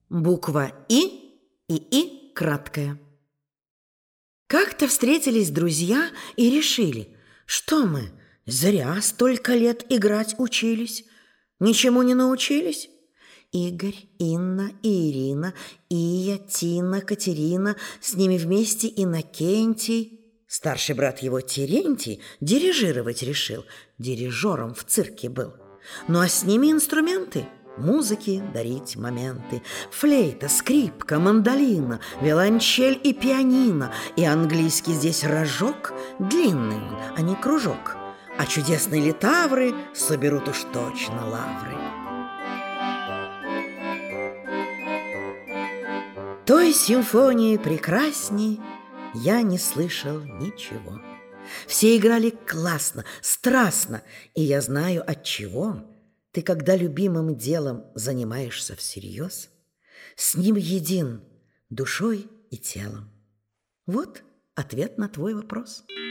Буква И краткая. Как-то встретились друзья и решили, что мы зря столько лет играть учились, ничему не научились. Игорь, Инна и Ирина, Ия, Тина, Катерина, с ними вместе Иннокентий. Старший брат его Терентий дирижировать решил, дирижером в цирке был. Ну а с ними инструменты – музыки дарить моменты. Флейта, скрипка, мандолина, виолончель и пианино. И английский здесь рожок, длинный он, а не кружок. А чудесные литавры соберут уж точно лавры. Той симфонии прекрасней я не слышал ничего. Все играли классно, страстно, и я знаю, отчего. Ты, когда любимым делом занимаешься всерьез, с ним един душой и телом. Вот ответ на твой вопрос.